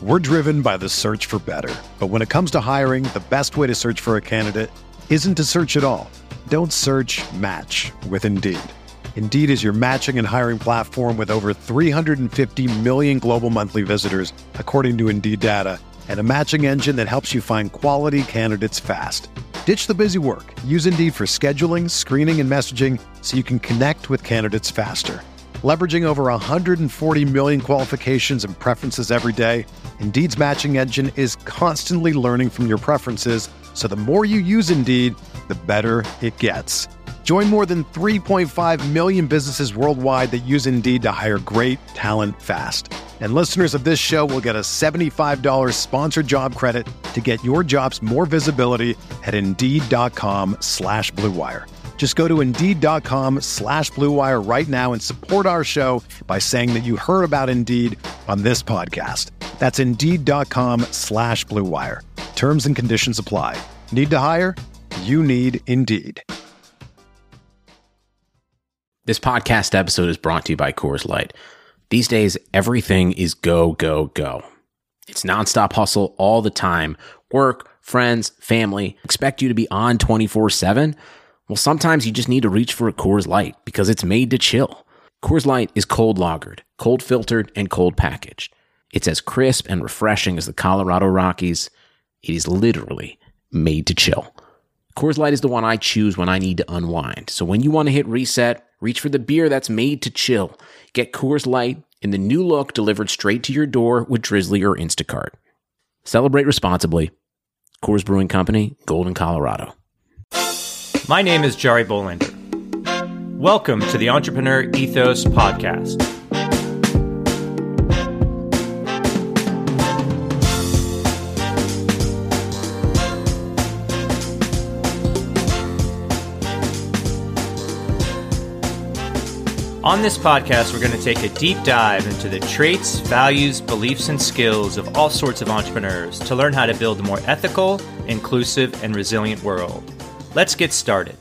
We're driven by the search for better. But when it comes to hiring, the best way to search for a candidate isn't to search at all. Don't search, match with Indeed. Indeed is your matching and hiring platform with over 350 million global monthly visitors, according to Indeed data, and a matching engine that helps you find quality candidates fast. Ditch the busy work. Use Indeed for scheduling, screening, and messaging so you can connect with candidates faster. Leveraging over 140 million qualifications and preferences every day, Indeed's matching engine is constantly learning from your preferences, so the more you use Indeed, the better it gets. Join more than 3.5 million businesses worldwide that use Indeed to hire great talent fast. And listeners of this show will get a $75 sponsored job credit to get your jobs more visibility at Indeed.com/Blue Wire. Just go to Indeed.com/Blue Wire right now and support our show by saying that you heard about Indeed on this podcast. That's Indeed.com/Blue Wire. Terms and conditions apply. Need to hire? You need Indeed. This podcast episode is brought to you by Coors Light. These days, everything is go, go, go. It's nonstop hustle all the time. Work, friends, family expect you to be on 24/7. Well, sometimes you just need to reach for a Coors Light because it's made to chill. Coors Light is cold lagered, cold filtered, and cold packaged. It's as crisp and refreshing as the Colorado Rockies. It is literally made to chill. Coors Light is the one I choose when I need to unwind. So when you want to hit reset, reach for the beer that's made to chill. Get Coors Light in the new look delivered straight to your door with Drizzly or Instacart. Celebrate responsibly. Coors Brewing Company, Golden, Colorado. My name is Jari Bolander. Welcome to the Entrepreneur Ethos Podcast. On this podcast, we're going to take a deep dive into the traits, values, beliefs, and skills of all sorts of entrepreneurs to learn how to build a more ethical, inclusive, and resilient world. Let's get started.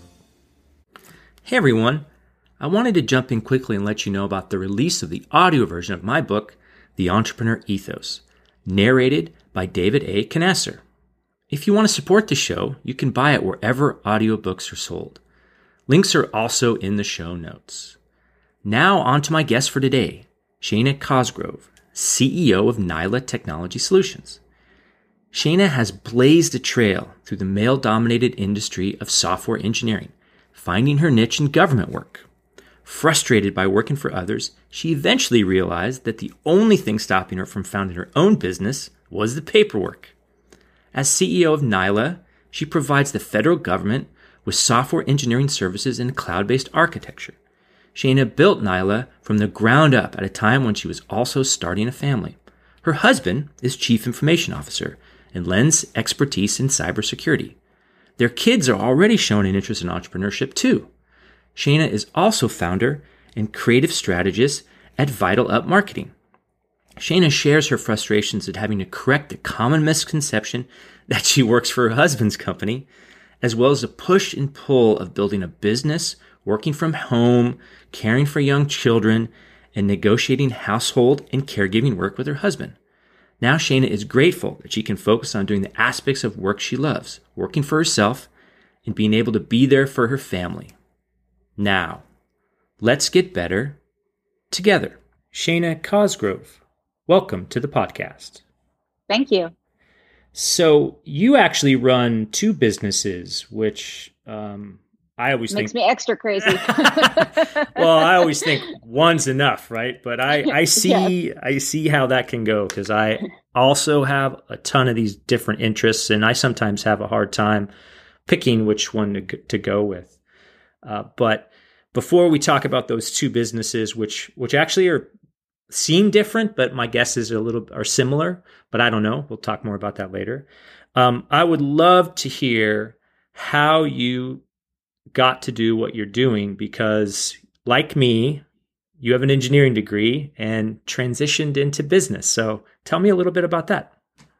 Hey everyone, I wanted to jump in quickly and let you know about the release of the audio version of my book, The Entrepreneur Ethos, narrated by David A. Knesser. If you want to support the show, you can buy it wherever audiobooks are sold. Links are also in the show notes. Now on to my guest for today, Shana Cosgrove, CEO of Nyla Technology Solutions. Shana has blazed a trail through the male-dominated industry of software engineering, finding her niche in government work. Frustrated by working for others, she eventually realized that the only thing stopping her from founding her own business was the paperwork. As CEO of Nyla, she provides the federal government with software engineering services and cloud-based architecture. Shana built Nyla from the ground up at a time when she was also starting a family. Her husband is Chief Information Officer and lends expertise in cybersecurity. Their kids are already showing an interest in entrepreneurship too. Shana is also founder and creative strategist at Vital Up Marketing. Shana shares her frustrations at having to correct the common misconception that she works for her husband's company, as well as the push and pull of building a business, working from home, caring for young children, and negotiating household and caregiving work with her husband. Now Shana is grateful that she can focus on doing the aspects of work she loves, working for herself, and being able to be there for her family. Now, let's get better together. Shana Cosgrove, welcome to the podcast. Thank you. So you actually run two businesses, which I always Makes think me extra crazy. well, I always think one's enough, right? But I see Yes. I see how that can go because I also have a ton of these different interests, and I sometimes have a hard time picking which one to go with. But before we talk about those two businesses, which actually seem different, but my guess is are similar, but I don't know. We'll talk more about that later. I would love to hear how you got to do what you're doing because, like me, you have an engineering degree and transitioned into business. So tell me a little bit about that.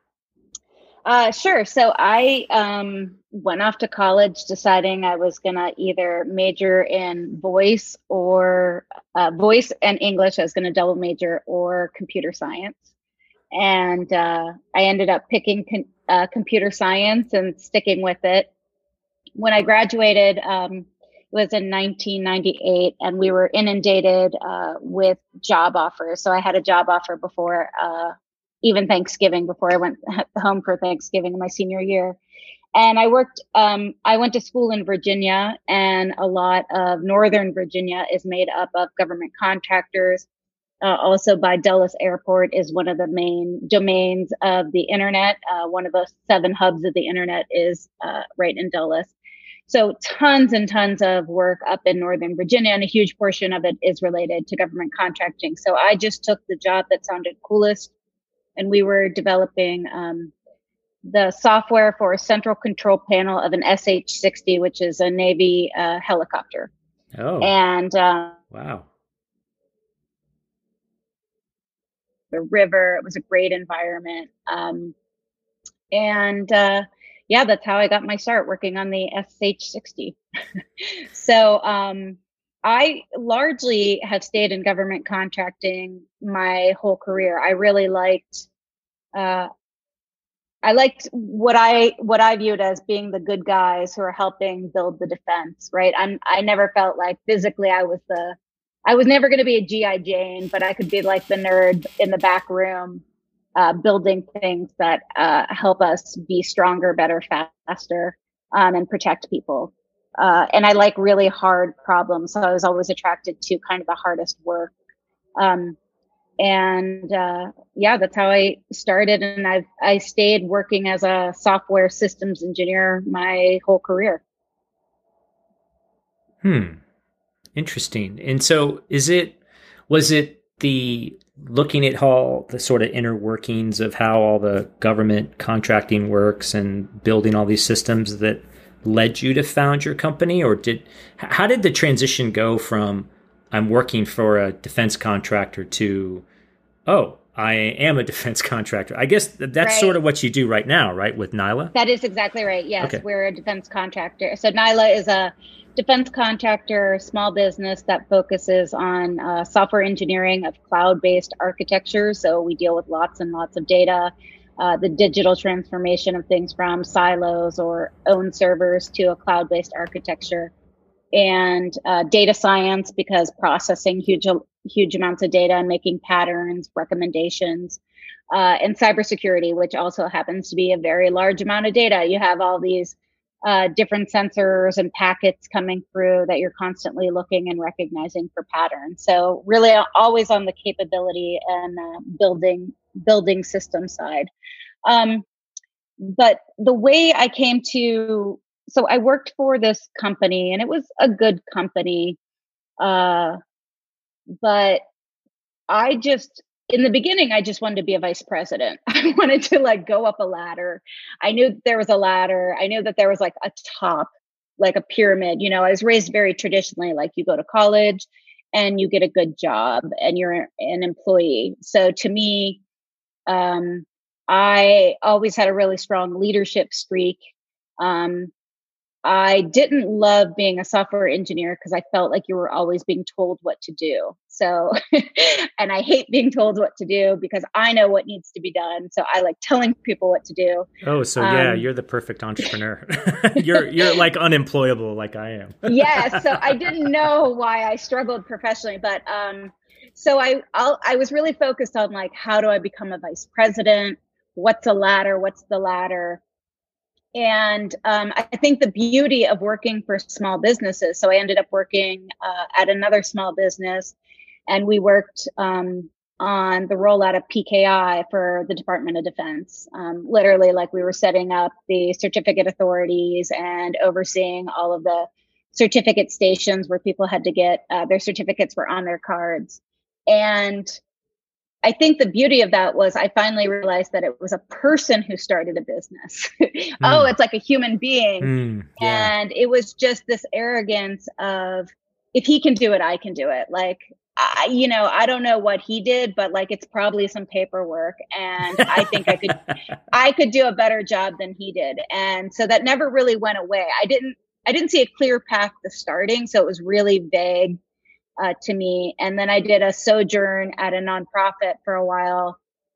Sure. So I went off to college deciding I was going to either major in voice or voice and English. I was going to double major or computer science. and I ended up picking computer science and sticking with it. When I graduated, it was in 1998, and we were inundated with job offers. So I had a job offer before even Thanksgiving, before I went home for Thanksgiving in my senior year. And I went to school in Virginia, and a lot of Northern Virginia is made up of government contractors. Also by Dulles Airport is one of the main domains of the internet. One of the 7 hubs of the internet is right in Dulles. So tons and tons of work up in Northern Virginia, and a huge portion of it is related to government contracting. So I just took the job that sounded coolest, and we were developing the software for a central control panel of an SH-60, which is a Navy helicopter. Oh, and wow. The river, it was a great environment. Yeah, that's how I got my start working on the SH-60. So I largely have stayed in government contracting my whole career. I really liked what I viewed as being the good guys who are helping build the defense, right? I never felt like physically I was never going to be a G.I. Jane, but I could be like the nerd in the back room, building things that help us be stronger, better, faster, and protect people. And I like really hard problems, so I was always attracted to kind of the hardest work. Yeah, that's how I started, and I stayed working as a software systems engineer my whole career. Interesting. And so was it the looking at all the sort of inner workings of how all the government contracting works and building all these systems that led you to found your company? Or how did the transition go from I'm working for a defense contractor to, oh, I am a defense contractor? I guess that's right. Sort of what you do right now, right? With Nyla? That is exactly right. Yes, okay. We're a defense contractor. So Nyla is a defense contractor, small business that focuses on software engineering of cloud-based architecture. So we deal with lots and lots of data, the digital transformation of things from silos or own servers to a cloud-based architecture, and data science, because processing huge amounts of data and making patterns, recommendations, and cybersecurity, which also happens to be a very large amount of data. You have all these different sensors and packets coming through that you're constantly looking and recognizing for patterns. So really always on the capability and building system side. But the way I came to, so I worked for this company, and it was a good company. But in the beginning, I just wanted to be a vice president. I wanted to go up a ladder. I knew there was a ladder. I knew that there was a top, like a pyramid. I was raised very traditionally, you go to college and you get a good job and you're an employee. So to me, I always had a really strong leadership streak. I didn't love being a software engineer because I felt like you were always being told what to do. So, and I hate being told what to do because I know what needs to be done. So I like telling people what to do. Oh, so yeah, you're the perfect entrepreneur. You're like unemployable like I am. Yeah. So I didn't know why I struggled professionally, but so I was really focused on how do I become a vice president? What's a ladder? What's the ladder? And I think the beauty of working for small businesses. So I ended up working at another small business, and we worked on the rollout of PKI for the Department of Defense. Literally, we were setting up the certificate authorities and overseeing all of the certificate stations where people had to get their certificates were on their cards. And I think the beauty of that was I finally realized that it was a person who started a business. Oh, it's like a human being. Yeah. And it was just this arrogance of, if he can do it, I can do it. I don't know what he did, but it's probably some paperwork. And I think I could do a better job than he did. And so that never really went away. I didn't see a clear path to starting. So it was really vague to me. And then I did a sojourn at a nonprofit for a while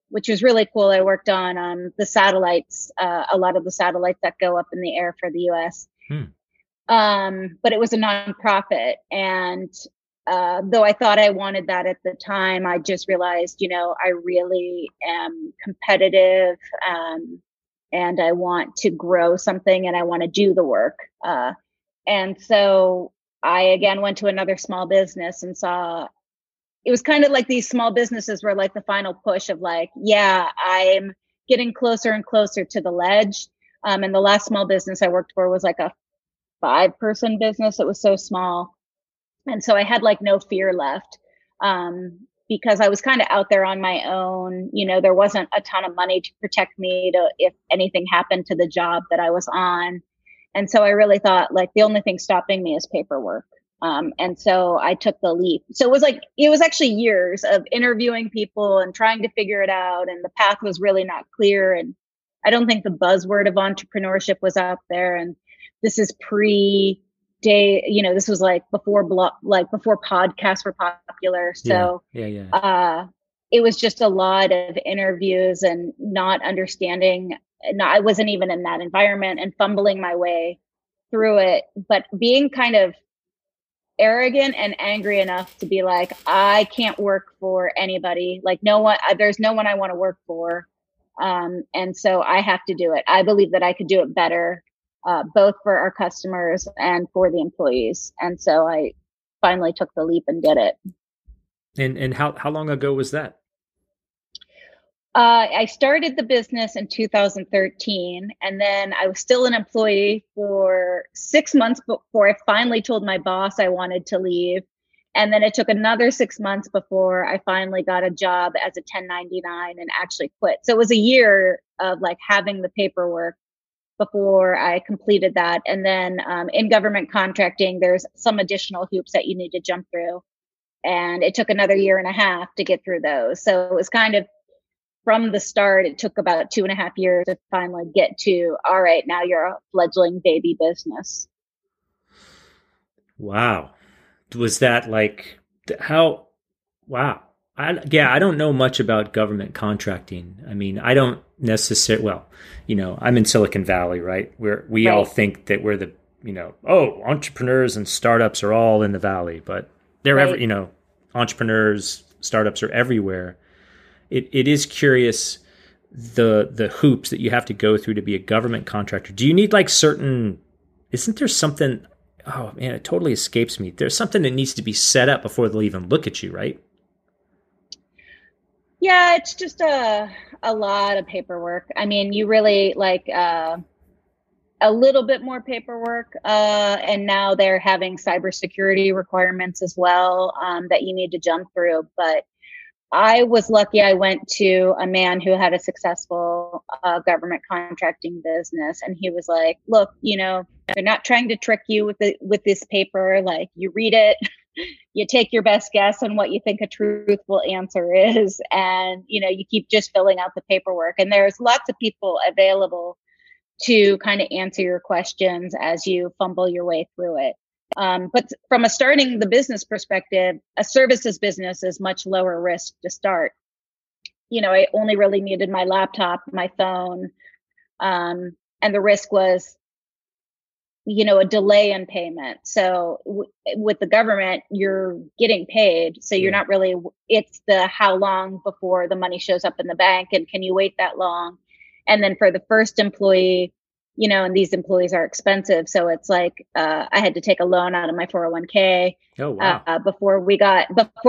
which was really cool. I worked on the satellites, a lot of the satellites that go up in the air for the US. But it was a nonprofit. And though I thought I wanted that at the time, I just realized, I really am competitive, and I want to grow something and I want to do the work. And so I again went to another small business and saw it was kind of like these small businesses were like the final push of like, yeah, I'm getting closer and closer to the ledge. And the last small business I worked for was like a 5-person business. It was so small. And so I had like no fear left, because I was kind of out there on my own. There wasn't a ton of money to protect me if anything happened to the job that I was on. And so I really thought like the only thing stopping me is paperwork. And so I took the leap. So it was actually years of interviewing people and trying to figure it out. And the path was really not clear. And I don't think the buzzword of entrepreneurship was out there. And this is this was like before podcasts were popular. So it was just a lot of interviews and not understanding. No, I wasn't even in that environment and fumbling my way through it, but being kind of arrogant and angry enough to be like, I can't work for anybody. Like there's no one I want to work for. And so I have to do it. I believe that I could do it better, both for our customers and for the employees. And so I finally took the leap and did it. And how long ago was that? I started the business in 2013, and then I was still an employee for 6 months before I finally told my boss I wanted to leave. And then it took another 6 months before I finally got a job as a 1099 and actually quit. So it was a year of like having the paperwork before I completed that. And then in government contracting, there's some additional hoops that you need to jump through. And it took another year and a half to get through those. So it was kind of from the start, it took about 2.5 years to finally get to, all right, now you're a fledgling baby business. Wow. Was that like how? Wow. I don't know much about government contracting. I mean, I don't necessarily, I'm in Silicon Valley, right? Where we all think that we're the, entrepreneurs and startups are all in the Valley, but they're entrepreneurs, startups are everywhere. It is curious the hoops that you have to go through to be a government contractor. Do you need like isn't there something, oh man, it totally escapes me. There's something that needs to be set up before they'll even look at you, right? Yeah, it's just a lot of paperwork. I mean, you really like a little bit more paperwork. And now they're having cybersecurity requirements as well, that you need to jump through. But I was lucky. I went to a man who had a successful government contracting business, and he was like, "Look, they're not trying to trick you with this paper. Like, you read it, you take your best guess on what you think a truthful answer is, and you keep just filling out the paperwork. And there's lots of people available to kind of answer your questions as you fumble your way through it." But from a starting the business perspective, a services business is much lower risk to start. I only really needed my laptop, my phone, and the risk was, a delay in payment. So with the government, you're getting paid. So you're not really, it's the how long before the money shows up in the bank, and can you wait that long? And then for the first employee, and these employees are expensive. So it's like, I had to take a loan out of my 401k before we got,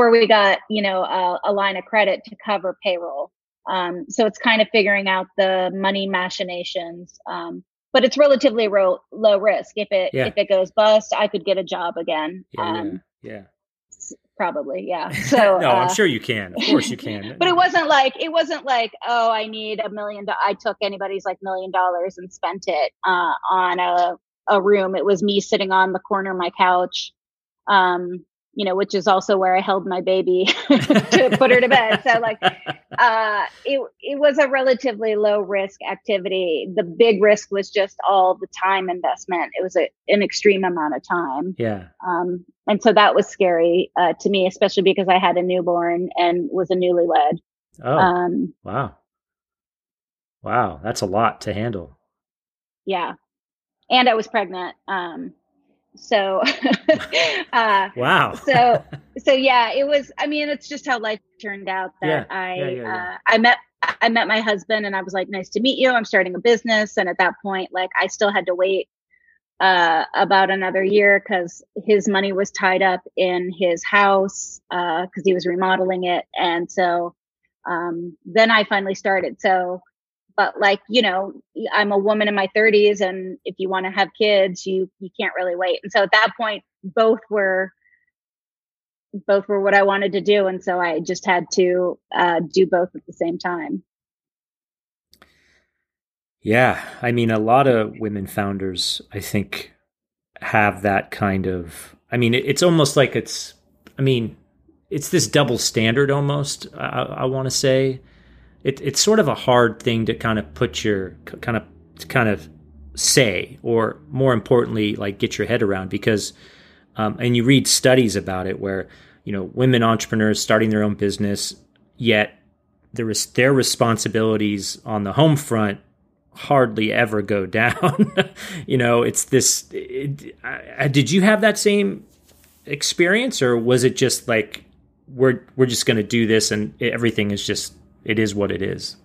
a line of credit to cover payroll. So it's kind of figuring out the money machinations. But it's relatively low risk. If it goes bust, I could get a job again. Probably. Yeah. So no, I'm sure you can. Of course you can. But it wasn't like, oh, I need $1 million. I took anybody's like $1 million and spent it on a room. It was me sitting on the corner of my couch, which is also where I held my baby to put her to bed. So like, it was a relatively low risk activity. The big risk was just all the time investment. It was an extreme amount of time. Yeah. And so that was scary to me, especially because I had a newborn and was a newlywed. Oh, wow. Wow. That's a lot to handle. Yeah. And I was pregnant. So, wow. so yeah, it was, I mean, it's just how life turned out that I met my husband and I was like, nice to meet you. I'm starting a business. And at that point, like I still had to wait, about another year because his money was tied up in his house, because he was remodeling it. And so, then I finally started. So, but like, I'm a woman in my 30s, and if you want to have kids, you can't really wait. And so at that point, both were what I wanted to do, and so I just had to do both at the same time. Yeah, I mean, a lot of women founders, I think, have that kind of. I mean, it's almost like it's this double standard almost. I want to say. It's sort of a hard thing to kind of put your kind of say, or more importantly, like get your head around, because and you read studies about it where women entrepreneurs starting their own business, yet their responsibilities on the home front hardly ever go down. It's this. Did you have that same experience, or was it just like we're just going to do this and everything is just. It is what it is.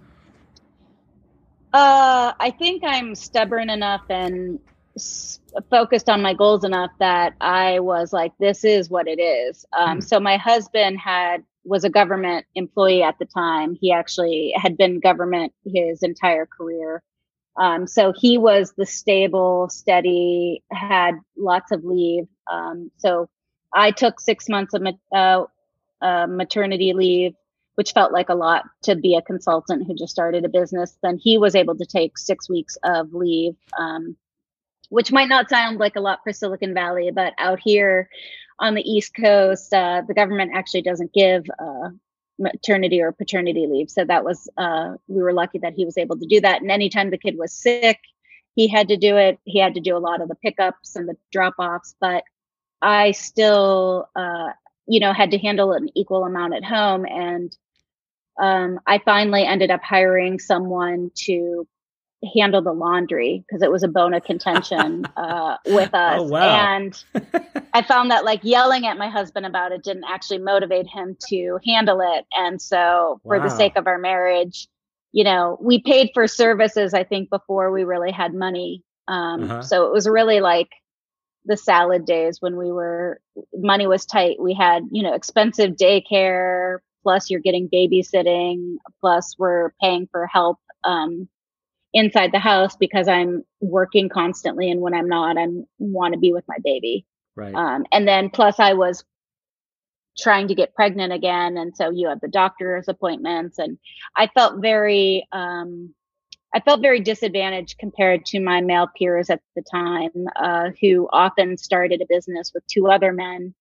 I think I'm stubborn enough and focused on my goals enough that I was like, this is what it is. So my husband was a government employee at the time. He actually had been government his entire career. So he was the stable, steady, had lots of leave. So I took 6 months of maternity leave, which felt like a lot to be a consultant who just started a business. Then he was able to take 6 weeks of leave, which might not sound like a lot for Silicon Valley, but out here on the East Coast, the government actually doesn't give maternity or paternity leave. So that was, we were lucky that he was able to do that. And anytime the kid was sick, he had to do it. He had to do a lot of the pickups and the drop-offs, but I still, had to handle an equal amount at home. And I finally ended up hiring someone to handle the laundry because it was a bone of contention with us. Oh, wow. And I found that like yelling at my husband about it didn't actually motivate him to handle it. And so for the sake of our marriage, we paid for services, I think, before we really had money. So it was really like the salad days when money was tight. We had, expensive daycare, plus you're getting babysitting, plus we're paying for help inside the house because I'm working constantly. And when I'm not, I want to be with my baby. Right. And then plus I was trying to get pregnant again. And so you have the doctor's appointments, and I felt very disadvantaged compared to my male peers at the time, who often started a business with 2 other men,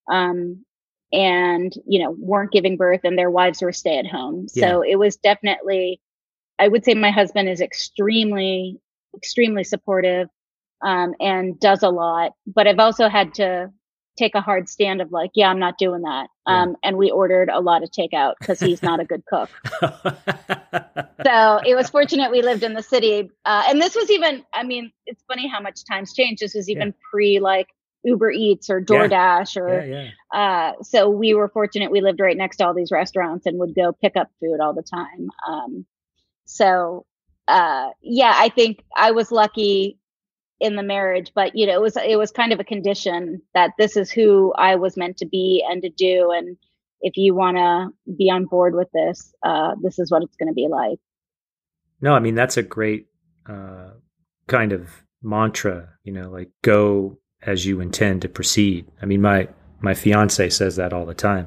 and, weren't giving birth, and their wives were stay at home. Yeah. So it was definitely, I would say my husband is extremely, extremely supportive, and does a lot, but I've also had to take a hard stand of like, yeah, I'm not doing that. Yeah. And we ordered a lot of takeout because he's not a good cook. So it was fortunate we lived in the city. And this was even, it's funny how much times changed. This was even pre like Uber Eats or DoorDash so we were fortunate. We lived right next to all these restaurants and would go pick up food all the time. I think I was lucky in the marriage, but it was kind of a condition that this is who I was meant to be and to do. And if you want to be on board with this, this is what it's going to be like. No, that's a great kind of mantra, like go as you intend to proceed. My fiance says that all the time.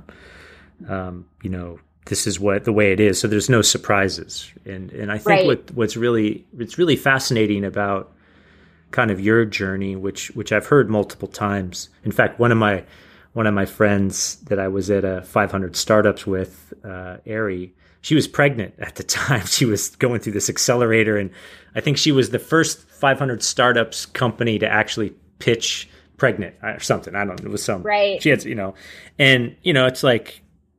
This is the way it is. So there's no surprises. And I think what's really fascinating about kind of your journey, which I've heard multiple times. In fact, one of my friends that I was at a 500 startups with, Ari, she was pregnant at the time. She was going through this accelerator, and I think she was the first 500 startups company to actually pitch pregnant or something. I don't know. It was some, she had, and it's like,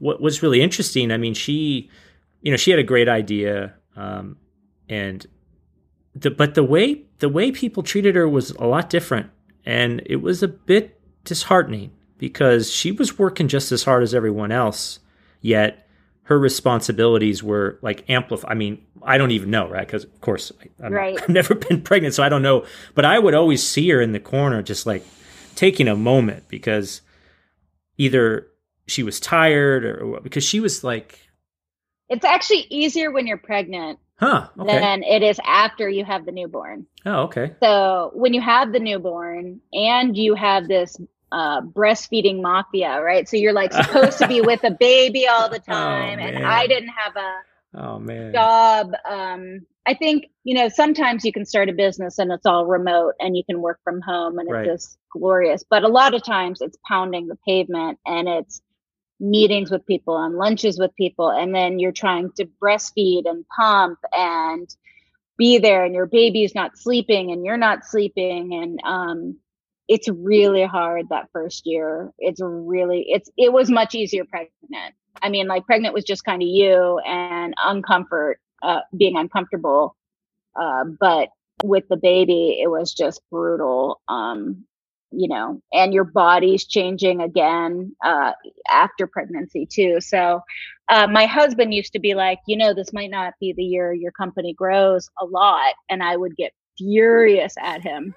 what was really interesting, I mean, she had a great idea, and but the way people treated her was a lot different, and it was a bit disheartening because she was working just as hard as everyone else, yet her responsibilities were like amplified. I mean, I don't even know, right? Because of course I've never been pregnant, so I don't know. But I would always see her in the corner, just like taking a moment, because either she was tired or because she was like. It's actually easier when you're pregnant than it is after you have the newborn. Oh, okay. So when you have the newborn and you have this breastfeeding mafia, right? So you're like supposed to be with a baby all the time. And I didn't have a job. I think, sometimes you can start a business and it's all remote and you can work from home and it's just glorious. But a lot of times it's pounding the pavement and it's meetings with people and lunches with people. And then you're trying to breastfeed and pump and be there and your baby's not sleeping and you're not sleeping. And, it's really hard that first year. It was much easier pregnant. I mean, like pregnant was just kind of you and being uncomfortable. But with the baby, it was just brutal. And your body's changing again, after pregnancy too. So, my husband used to be like, this might not be the year your company grows a lot. And I would get furious at him.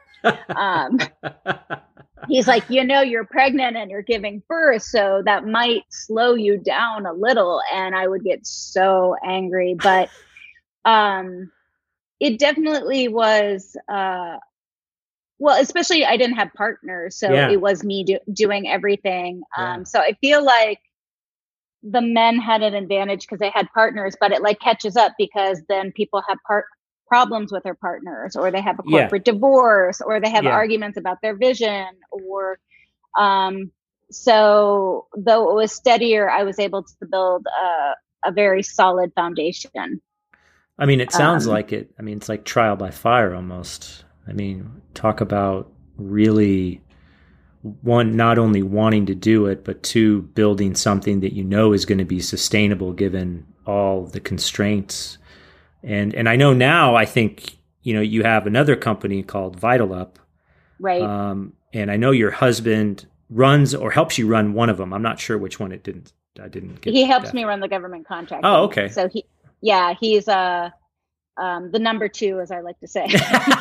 He's like, you're pregnant and you're giving birth, so that might slow you down a little. And I would get so angry, but it definitely was, well, especially I didn't have partners, so it was me doing everything. So I feel like the men had an advantage because they had partners, but it like catches up because then people have problems with their partners, or they have a corporate divorce, or they have arguments about their vision, or so though it was steadier, I was able to build a very solid foundation. I mean, it sounds like it. I mean, it's like trial by fire almost. I mean, talk about really one, not only wanting to do it, but two, building something that is going to be sustainable given all the constraints. And I know now, I think, you have another company called VitalUp. Right. And I know your husband runs or helps you run one of them. I'm not sure which one I didn't get. He helps me run the government contract. Oh, okay. So he's the number two, as I like to say.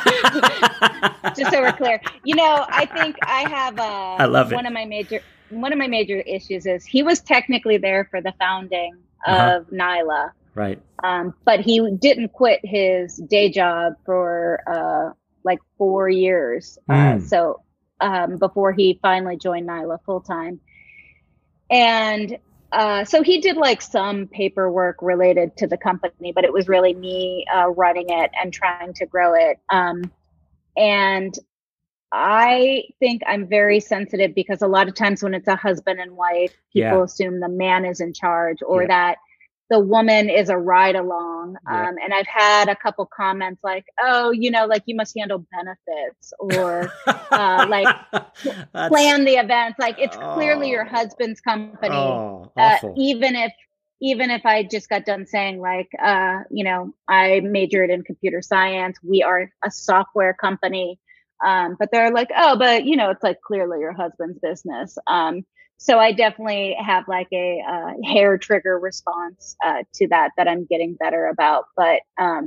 Just so we're clear. I think I have I love it. One of my major issues is he was technically there for the founding of Nyla. Right. But he didn't quit his day job for like 4 years. So before he finally joined Nyla full time. And so he did like some paperwork related to the company, but it was really me running it and trying to grow it. And I think I'm very sensitive because a lot of times when it's a husband and wife, people assume the man is in charge or that the woman is a ride along. And I've had a couple comments like, oh, like you must handle benefits or like plan the events. Like it's clearly your husband's company. Even if I just got done saying like, I majored in computer science, we are a software company. But they're like, oh, but it's like clearly your husband's business. So I definitely have like a hair trigger response to that I'm getting better about. But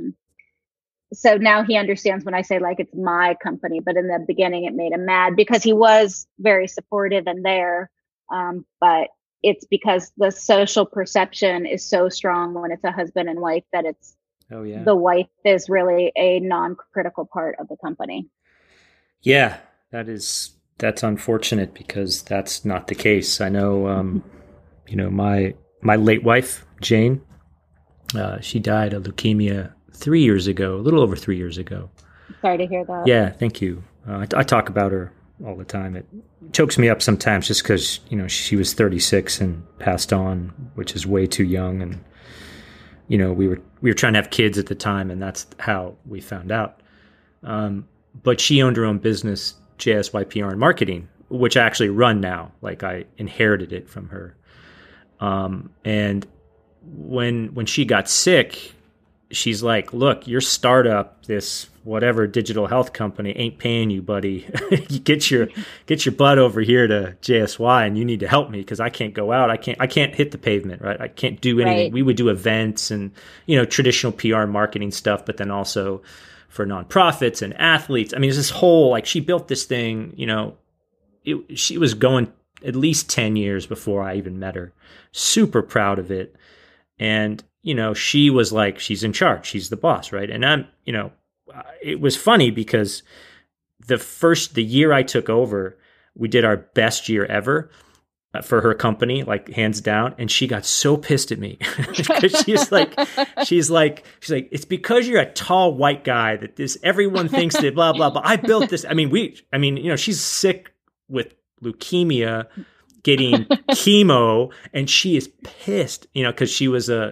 so now he understands when I say like it's my company, but in the beginning it made him mad because he was very supportive and there. But it's because the social perception is so strong when it's a husband and wife that it's the wife is really a non-critical part of the company. Yeah, that's unfortunate because that's not the case. I know, my late wife, Jane, she died of leukemia 3 years ago, a little over 3 years ago. Sorry to hear that. Yeah, thank you. I talk about her all the time. It chokes me up sometimes just because, she was 36 and passed on, which is way too young. And, we were trying to have kids at the time, and that's how we found out. But she owned her own business, JSY PR and Marketing, which I actually run now. Like I inherited it from her. And when she got sick, she's like, look, your startup, this whatever digital health company ain't paying you, buddy. You get your butt over here to JSY and you need to help me because I can't go out. I can't hit the pavement, right? I can't do anything. Right. We would do events and, traditional PR and marketing stuff, but then also for nonprofits and athletes. I mean, it's this whole, like, she built this thing, she was going at least 10 years before I even met her. Super proud of it. And, she was like, she's in charge. She's the boss, right? And I'm, it was funny because the year I took over, we did our best year ever for her company, like hands down. And she got so pissed at me because she's like, it's because you're a tall white guy that everyone thinks that blah, blah, blah. I built this. She's sick with leukemia, getting chemo, and she is pissed, because she was a,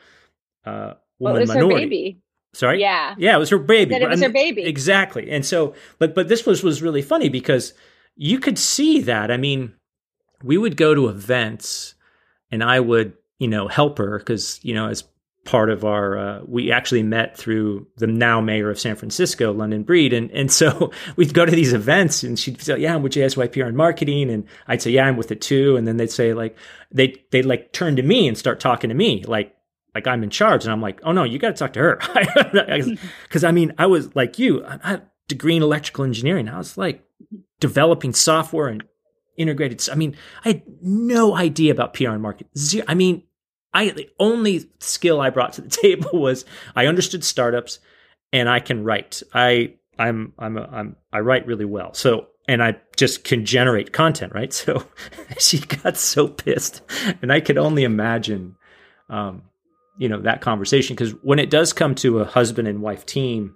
woman minority. Her baby? Sorry? Yeah. Yeah, it was her baby. It was her baby. Exactly. And so, but this was really funny because you could see that. I mean, we would go to events and I would, help her because, as part of our, we actually met through the now mayor of San Francisco, London Breed. And so we'd go to these events and she'd say, yeah, I'm with JSY PR and marketing. And I'd say, yeah, I'm with it too. And then they'd say like, they'd like turn to me and start talking to me like I'm in charge. And I'm like, oh no, you got to talk to her. Cause I was like you, I had a degree in electrical engineering. I was like developing software and integrated. I had no idea about PR and marketing. The only skill I brought to the table was I understood startups and I can write. I write really well. So, and I just can generate content, right? So she got so pissed, and I could only imagine, that conversation. Because when it does come to a husband and wife team,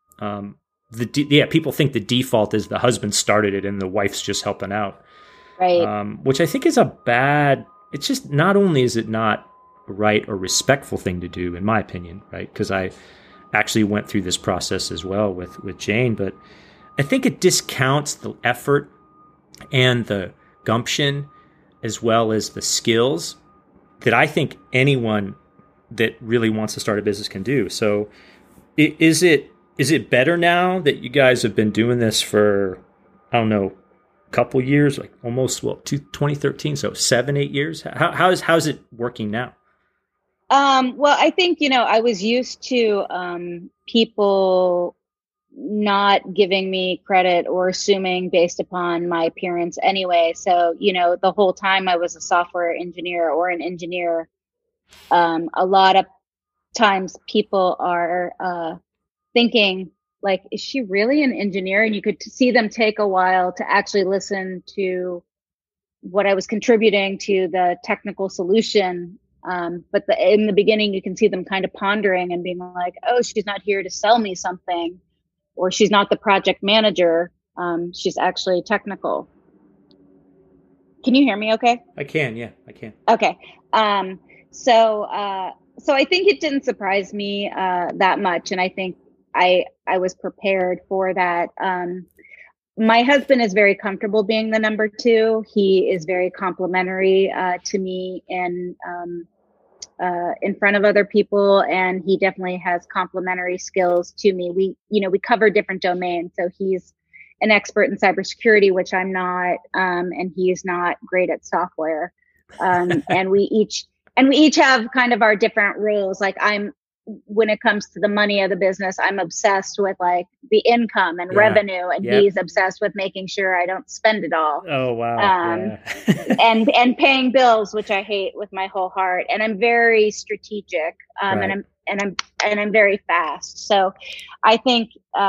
people think the default is the husband started it and the wife's just helping out. Right. Which I think is it's just, not only is it not a right or respectful thing to do, in my opinion, right? Because I actually went through this process as well with Jane, but I think it discounts the effort and the gumption as well as the skills that I think anyone that really wants to start a business can do. So is it better now that you guys have been doing this for, I don't know, couple years, like almost 2013, so 7-8 years? How's it working now? Well, I think I was used to people not giving me credit or assuming based upon my appearance anyway. So the whole time I was a software engineer or an engineer, a lot of times people are thinking, like, is she really an engineer? And you could see them take a while to actually listen to what I was contributing to the technical solution. But in the beginning, you can see them kind of pondering and being like, oh, she's not here to sell me something, or she's not the project manager. She's actually technical. Can you hear me okay? I can. Yeah, I can. Okay. So I think it didn't surprise me that much. And I think I was prepared for that. My husband is very comfortable being the number two. He is very complimentary to me in front of other people, and he definitely has complimentary skills to me. We cover different domains, so he's an expert in cybersecurity, which I'm not, and he's not great at software. And we each have kind of our different roles. Like when it comes to the money of the business, I'm obsessed with like the income and revenue, and he's obsessed with making sure I don't spend it all. Oh, wow. and paying bills, which I hate with my whole heart. And I'm very strategic, right. and I'm very fast. So I think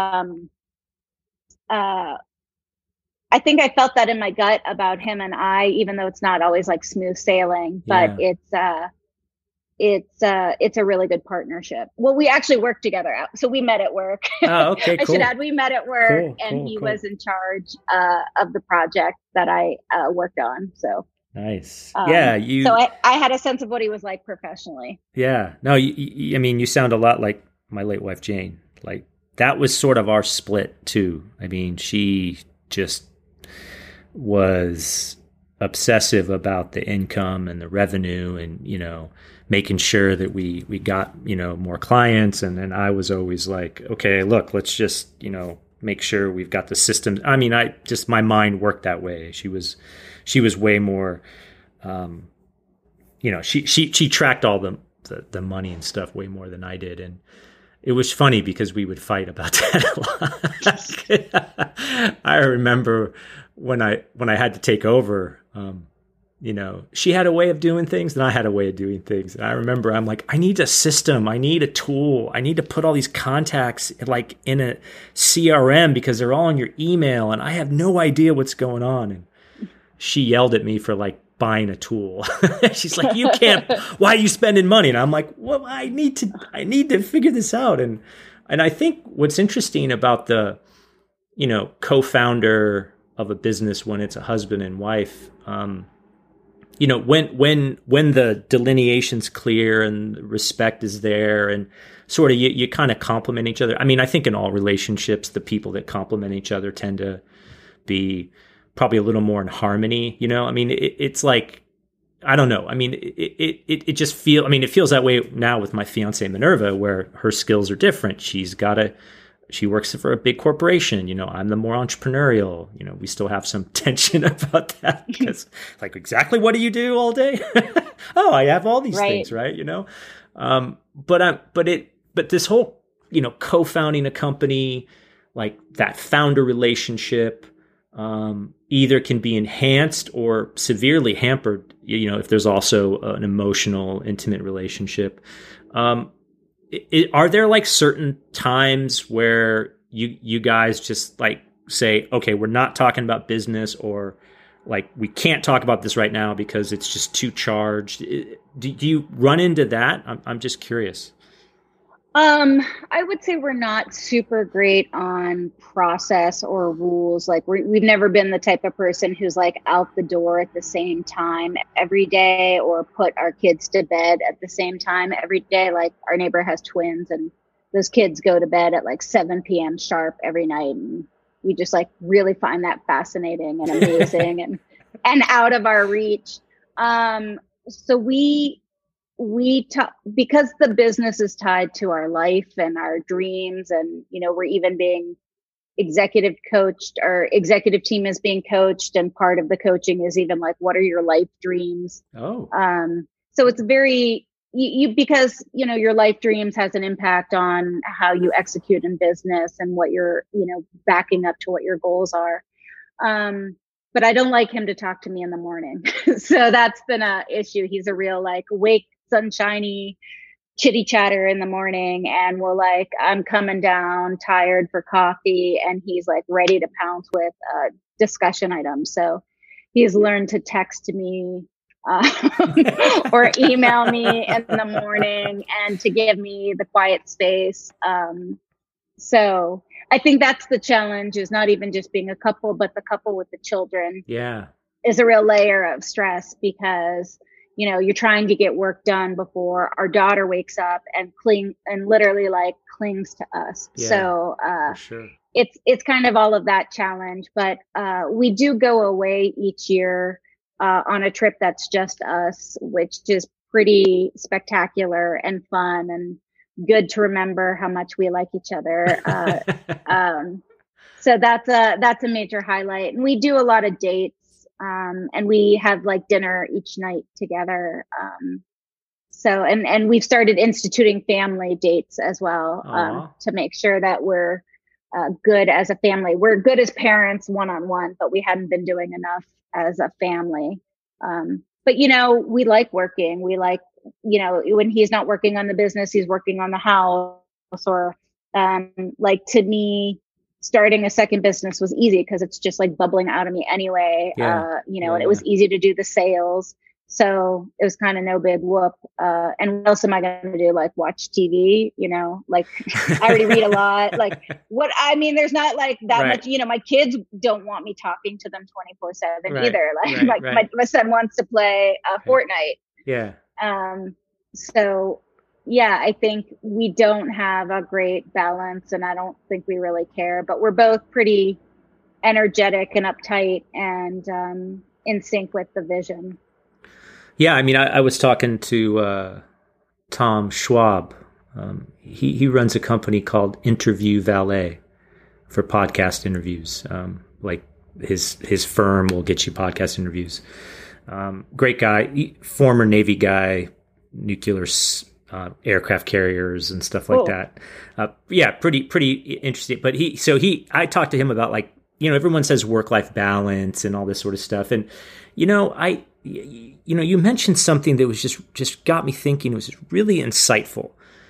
I felt that in my gut about him and I, even though it's not always like smooth sailing, but it's a really good partnership. Well, we actually worked together out. So we met at work. Oh, okay, cool. I should add, we met at work, and he was in charge of the project that I worked on. So nice. So I had a sense of what he was like professionally. Yeah. No, you sound a lot like my late wife, Jane. Like that was sort of our split too. I mean, she just was obsessive about the income and the revenue and, making sure that we got, more clients. And then I was always like, okay, look, let's just, make sure we've got the systems. I mean, my mind worked that way. She was way more, she tracked all the money and stuff way more than I did. And it was funny because we would fight about that a lot. I remember when I had to take over, she had a way of doing things and I had a way of doing things. And I remember I'm like, I need a system. I need a tool. I need to put all these contacts like in a CRM because they're all in your email and I have no idea what's going on. And she yelled at me for like buying a tool. She's like, you can't, why are you spending money? And I'm like, well, I need to figure this out. And I think what's interesting about the, co-founder of a business when it's a husband and wife, when the delineation's clear and respect is there and sort of you kind of complement each other. I mean, I think in all relationships, the people that complement each other tend to be probably a little more in harmony, I mean, it's like, I don't know. I mean, it just it feels that way now with my fiance Minerva, where her skills are different. She works for a big corporation. I'm the more entrepreneurial. We still have some tension about that because, like, exactly what do you do all day? Oh, I have all these things, right? But this whole, co-founding a company, like that founder relationship, either can be enhanced or severely hampered. If there's also an emotional, intimate relationship. Are there like certain times where you guys just like say, okay, we're not talking about business, or like we can't talk about this right now because it's just too charged? Do you run into that? I'm just curious. I would say we're not super great on process or rules. Like we've never been the type of person who's like out the door at the same time every day or put our kids to bed at the same time every day. Like our neighbor has twins and those kids go to bed at like 7 p.m. sharp every night. And we just like really find that fascinating and amazing and out of our reach. So because the business is tied to our life and our dreams, and we're even being executive coached, our executive team is being coached, and part of the coaching is even like, what are your life dreams? So it's very because your life dreams has an impact on how you execute in business and what you're backing up to what your goals are. But I don't like him to talk to me in the morning. So that's been a issue. He's a real like wake sunshiny chitty chatter in the morning, and we'll like, I'm coming down tired for coffee, and he's like ready to pounce with discussion items. So he's learned to text me or email me in the morning and to give me the quiet space. So I think that's the challenge, is not even just being a couple, but the couple with the children. Yeah, is a real layer of stress because you're trying to get work done before our daughter wakes up and literally like clings to us. Yeah, so sure. It's kind of all of that challenge, but we do go away each year on a trip that's just us, which is pretty spectacular and fun and good to remember how much we like each other. So that's a major highlight. And we do a lot of dates. And we have like dinner each night together. So, and we've started instituting family dates as well, to make sure that we're good as a family. We're good as parents one-on-one, but we hadn't been doing enough as a family. But we like working. We like, when he's not working on the business, he's working on the house, or like to me, starting a second business was easy because it's just like bubbling out of me anyway. And it was easy to do the sales. So it was kind of no big whoop. And what else am I going to do? Like watch TV, like I already read a lot. Like there's not like that much, my kids don't want me talking to them 24/7 either. Like my son wants to play Fortnite. Yeah. So yeah, I think we don't have a great balance, and I don't think we really care, but we're both pretty energetic and uptight, and in sync with the vision. Yeah, I mean, I was talking to Tom Schwab. He runs a company called Interview Valet for podcast interviews. Like his firm will get you podcast interviews. Great guy, former Navy guy, nuclear aircraft carriers and stuff like that. Yeah, pretty interesting. But I talked to him about, like, you know, everyone says work-life balance and all this sort of stuff. And, you know, you mentioned something that was just got me thinking. It was really insightful,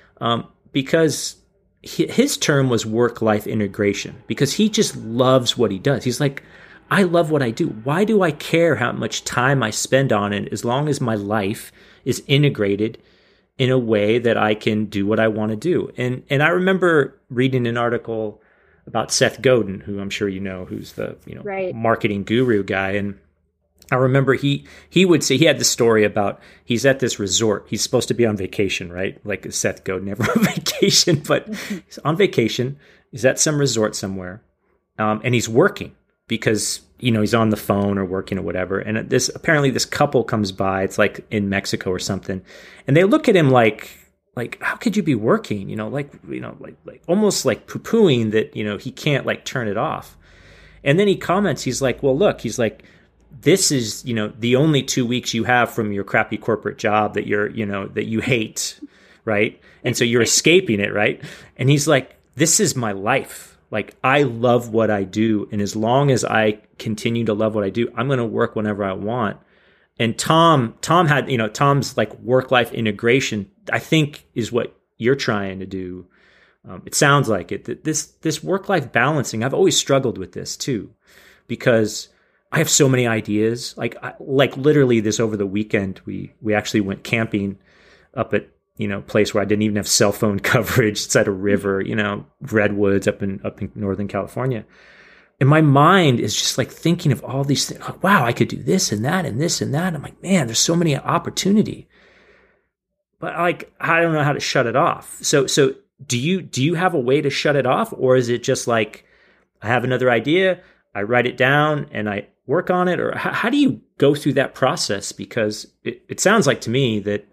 because his term was work-life integration, because he just loves what he does. He's like, I love what I do. Why do I care how much time I spend on it, as long as my life is integrated in a way that I can do what I want to do? And I remember reading an article about Seth Godin, who I'm sure you know, who's the right. marketing guru guy. And I remember he would say, he had this story about, he's at this resort. He's supposed to be on vacation, right? Like Seth Godin, never on vacation, but he's on vacation. He's at some resort somewhere, and he's working because, you know, he's on the phone or working or whatever. And apparently this couple comes by. It's like in Mexico or something, and they look at him like, how could you be working? Like almost like poo-pooing that, he can't like turn it off. And then he comments, he's like, well, look, he's like, this is, the only 2 weeks you have from your crappy corporate job that that you hate. Right. And so you're escaping it. Right. And he's like, this is my life. Like, I love what I do. And as long as I continue to love what I do, I'm going to work whenever I want. And Tom had, Tom's like work-life integration, I think, is what you're trying to do. It sounds like it. This work-life balancing, I've always struggled with this too, because I have so many ideas. Like literally this over the weekend, we actually went camping up at, place where I didn't even have cell phone coverage. It's at a river, redwoods up in Northern California. And my mind is just like thinking of all these things. Like, wow, I could do this and that and this and that. I'm like, man, there's so many opportunity. But like, I don't know how to shut it off. So do you have a way to shut it off? Or is it just like, I have another idea, I write it down and I work on it? Or how do you go through that process? Because it sounds like to me that,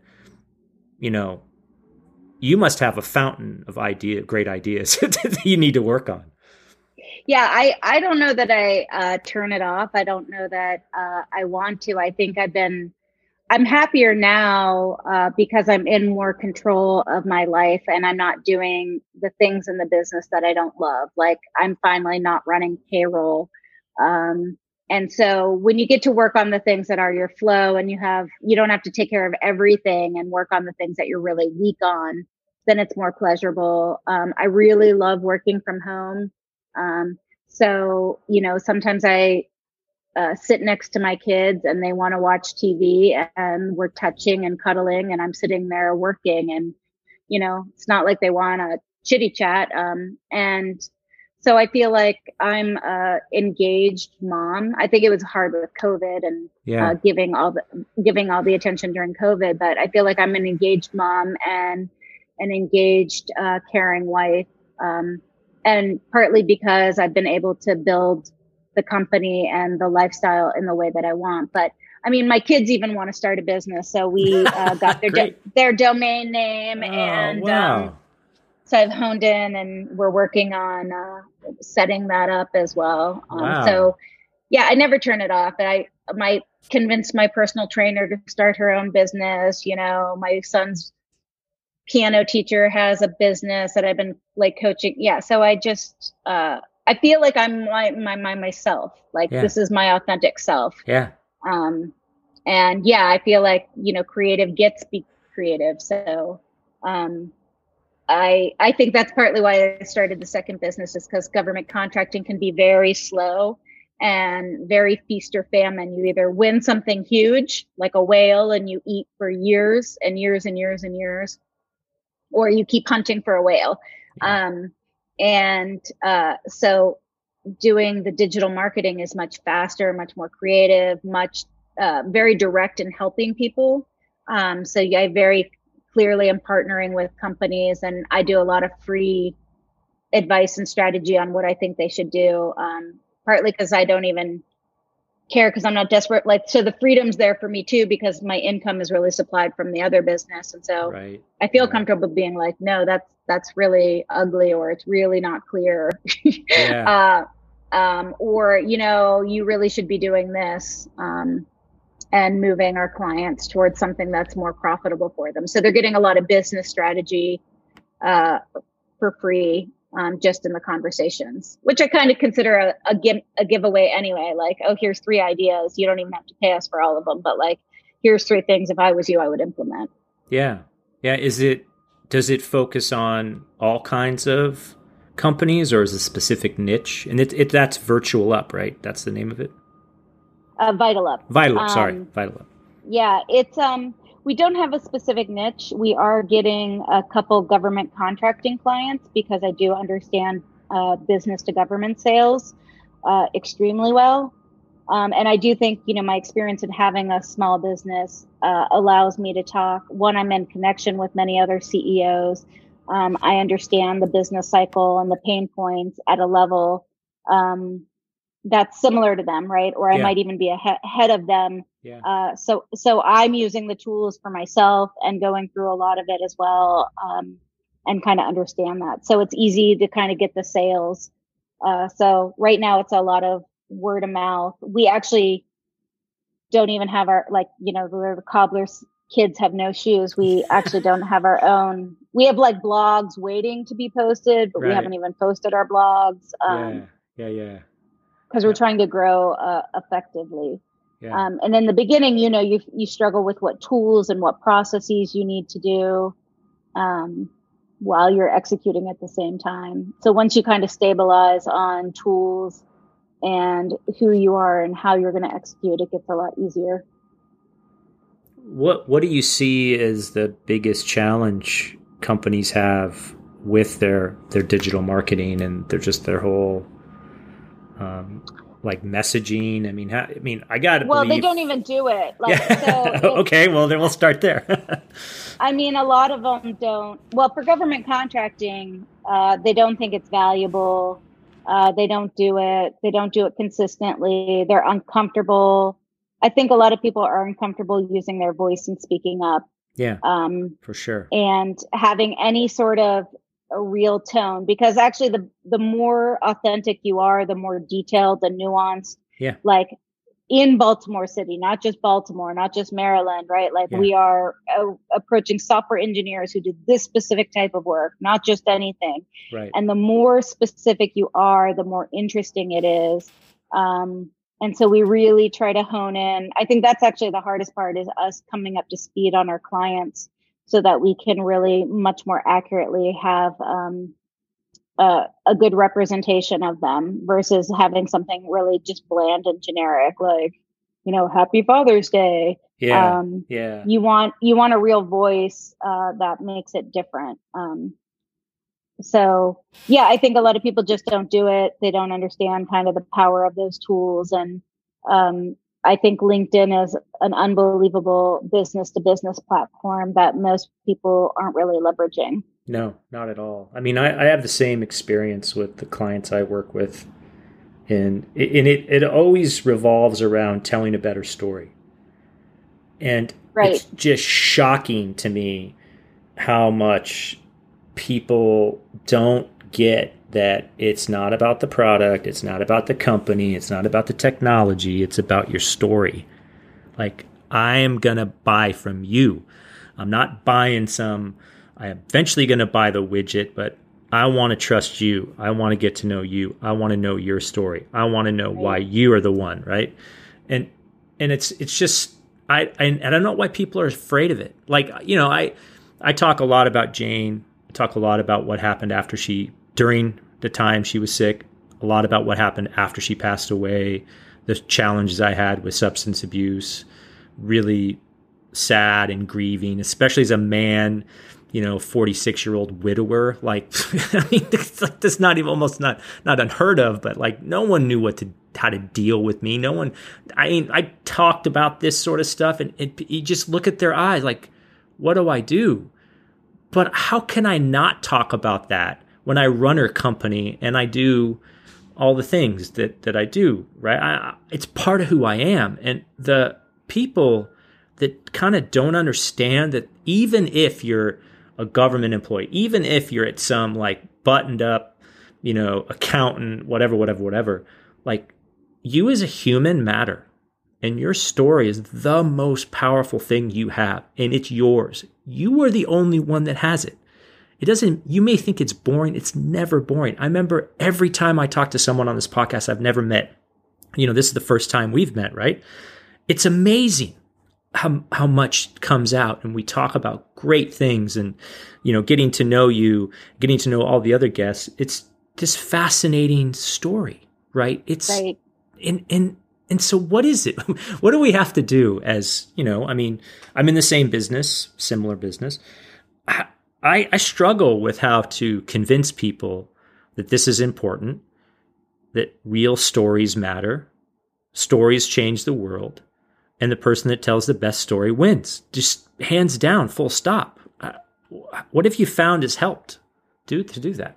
you must have a fountain of great ideas that you need to work on. Yeah, I don't know that I turn it off. I don't know that I want to. I think I'm happier now because I'm in more control of my life, and I'm not doing the things in the business that I don't love. Like, I'm finally not running payroll. And so when you get to work on the things that are your flow, and you don't have to take care of everything and work on the things that you're really weak on, then it's more pleasurable. I really love working from home. So, sometimes I sit next to my kids and they want to watch TV, and we're touching and cuddling, and I'm sitting there working, and, it's not like they want to chitty chat. And so I feel like I'm a engaged mom. I think it was hard with COVID and giving all the attention during COVID, but I feel like I'm an engaged mom and an engaged, caring wife. And partly because I've been able to build the company and the lifestyle in the way that I want. But I mean, my kids even want to start a business. So we got their domain name. Wow. So I've honed in, and we're working on setting that up as well. Wow. So yeah, I never turn it off. And I might convince my personal trainer to start her own business. My son's piano teacher has a business that I've been like coaching. Yeah. So I just, I feel like I'm myself. Like, this is my authentic self. Yeah. And yeah, I feel like, creative gets be creative. So, I think that's partly why I started the second business, is because government contracting can be very slow and very feast or famine. You either win something huge, like a whale, and you eat for years and years and years and years, or you keep hunting for a whale. So doing the digital marketing is much faster, much more creative, much very direct in helping people. So I very clearly am partnering with companies, and I do a lot of free advice and strategy on what I think they should do. Partly because I don't even care because I'm not desperate. Like, so the freedom's there for me too, because my income is really supplied from the other business. And so I feel comfortable being like, no, that's really ugly, or it's really not clear. Or, you know, you really should be doing this, and moving our clients towards something that's more profitable for them. So they're getting a lot of business strategy for free, just in the conversations, which I kind of consider a giveaway anyway. Like, oh, here's 3 ideas. You don't even have to pay us for all of them, but like, here's 3 things. If I was you, I would implement. Yeah. Yeah. Does it focus on all kinds of companies, or is it a specific niche? And that's Virtual Up, right? That's the name of it. Vital Up. Vital Up. Yeah. It's, we don't have a specific niche. We are getting a couple government contracting clients because I do understand business to government sales extremely well. And I do think, you know, my experience in having a small business allows me to talk. One, I'm in connection with many other CEOs. I understand the business cycle and the pain points at a level that's similar to them, right? Or I might even be ahead of them. Yeah. So I'm using the tools for myself and going through a lot of it as well, and kind of understand that. So it's easy to kind of get the sales. So right now it's a lot of word of mouth. We actually don't even have our, like, you know, the cobbler's kids have no shoes. We actually don't have our own. We have like blogs waiting to be posted, but we haven't even posted our blogs. Because we're trying to grow effectively. Yeah. And in the beginning, you know, you struggle with what tools and what processes you need to do while you're executing at the same time. So once you kind of stabilize on tools and who you are and how you're going to execute, it gets a lot easier. What do you see as the biggest challenge companies have with their digital marketing and their whole like messaging? I mean, I got to believe. They don't even do it. Like, so okay, well then we'll start there. I mean, a lot of them don't. Well, for government contracting, they don't think it's valuable. They don't do it. They don't do it consistently. They're uncomfortable. I think a lot of people are uncomfortable using their voice and speaking up. Yeah, for sure. And having any sort of a real tone, because actually the more authentic you are, the more detailed and nuanced. Yeah. Like in Baltimore City, not just Baltimore, not just Maryland, right? Like we are approaching software engineers who do this specific type of work, not just anything. Right. And the more specific you are, the more interesting it is. And so we really try to hone in. I think that's actually the hardest part, is us coming up to speed on our clients so that we can really much more accurately have a good representation of them versus having something really just bland and generic, like, you know, Happy Father's Day. Yeah. You want a real voice that makes it different. So yeah, I think a lot of people just don't do it. They don't understand kind of the power of those tools. And I think LinkedIn is an unbelievable business to business platform that most people aren't really leveraging. No, not at all. I mean, I have the same experience with the clients I work with, and it always revolves around telling a better story. And it's just shocking to me how much people don't get that it's not about the product, it's not about the company, it's not about the technology, it's about your story. Like, I am going to buy from you. I'm not buying I'm eventually going to buy the widget, but I want to trust you. I want to get to know you. I want to know your story. I want to know why you are the one, right? And it's just, I don't know why people are afraid of it. Like, you know, I talk a lot about Jane. I talk a lot about what happened during the time she was sick, a lot about what happened after she passed away, the challenges I had with substance abuse, really sad and grieving, especially as a man, you know, 46-year-old widower. Like, I mean, it's like, that's not even almost not unheard of, but like no one knew how to deal with me. No one, I talked about this sort of stuff and you just look at their eyes like, what do I do? But how can I not talk about that when I run her company and I do all the things that I do, right? It's part of who I am. And the people that kind of don't understand that even if you're a government employee, even if you're at some like buttoned up, accountant, whatever, like you as a human matter. And your story is the most powerful thing you have, and it's yours. You are the only one that has it. You may think it's boring. It's never boring. I remember every time I talk to someone on this podcast I've never met, this is the first time we've met, right? It's amazing how much comes out, and we talk about great things and, getting to know you, getting to know all the other guests. It's this fascinating story, right? It's right. And so what is it? What do we have to do as, I'm in the same business, similar business. I struggle with how to convince people that this is important, that real stories matter, stories change the world, and the person that tells the best story wins. Just hands down, full stop. What have you found has helped to do that?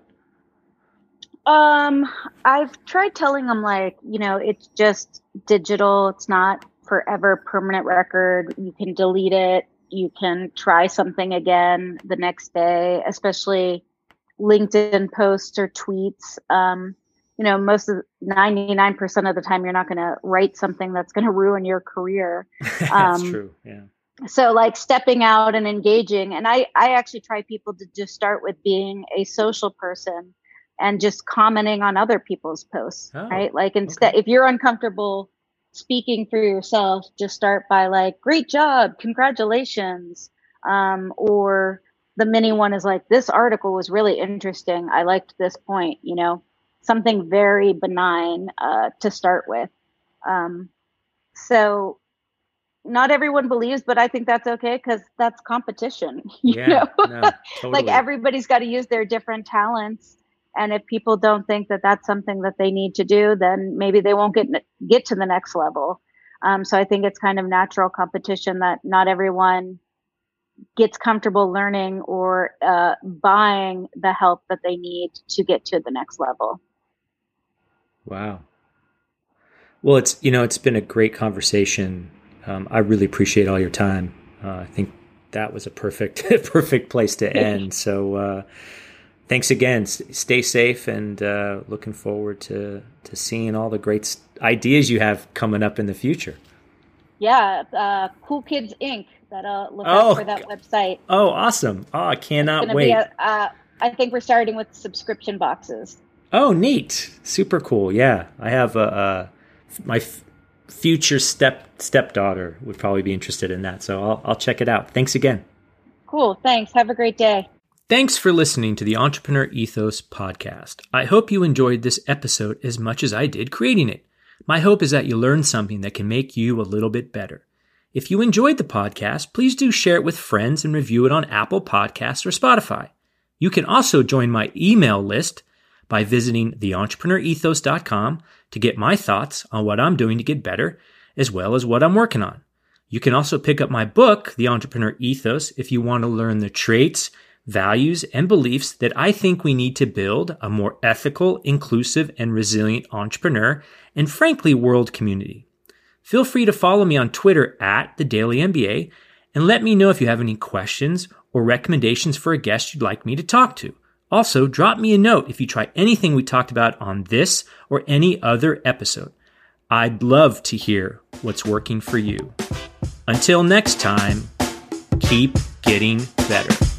I've tried telling them it's just digital. It's not forever permanent record. You can delete it. You can try something again the next day, especially LinkedIn posts or tweets. Most of 99% of the time, you're not going to write something that's going to ruin your career. That's true. Yeah. So stepping out and engaging. And I actually try people to just start with being a social person and just commenting on other people's posts, right? If you're uncomfortable speaking for yourself, just start by great job, congratulations. Or the mini one is this article was really interesting. I liked this point, something very benign to start with. So not everyone believes, but I think that's okay because that's competition. No, totally. Everybody's got to use their different talents. And if people don't think that that's something that they need to do, then maybe they won't get to the next level. So I think it's kind of natural competition that not everyone gets comfortable learning or buying the help that they need to get to the next level. Wow. Well, it's been a great conversation. I really appreciate all your time. I think that was a perfect place to end. So, thanks again. Stay safe, and looking forward to seeing all the great ideas you have coming up in the future. Yeah, Cool Kids Inc. Look out for that website. Oh, awesome! Oh, I cannot wait. I think we're starting with subscription boxes. Oh, neat! Super cool. Yeah, I have my future stepdaughter would probably be interested in that, so I'll check it out. Thanks again. Cool. Thanks. Have a great day. Thanks for listening to the Entrepreneur Ethos podcast. I hope you enjoyed this episode as much as I did creating it. My hope is that you learned something that can make you a little bit better. If you enjoyed the podcast, please do share it with friends and review it on Apple Podcasts or Spotify. You can also join my email list by visiting theentrepreneurethos.com to get my thoughts on what I'm doing to get better, as well as what I'm working on. You can also pick up my book, The Entrepreneur Ethos, if you want to learn the traits, values, and beliefs that I think we need to build a more ethical, inclusive, and resilient entrepreneur and, frankly, world community. Feel free to follow me on Twitter @TheDailyMBA and let me know if you have any questions or recommendations for a guest you'd like me to talk to. Also, drop me a note if you try anything we talked about on this or any other episode. I'd love to hear what's working for you. Until next time, keep getting better.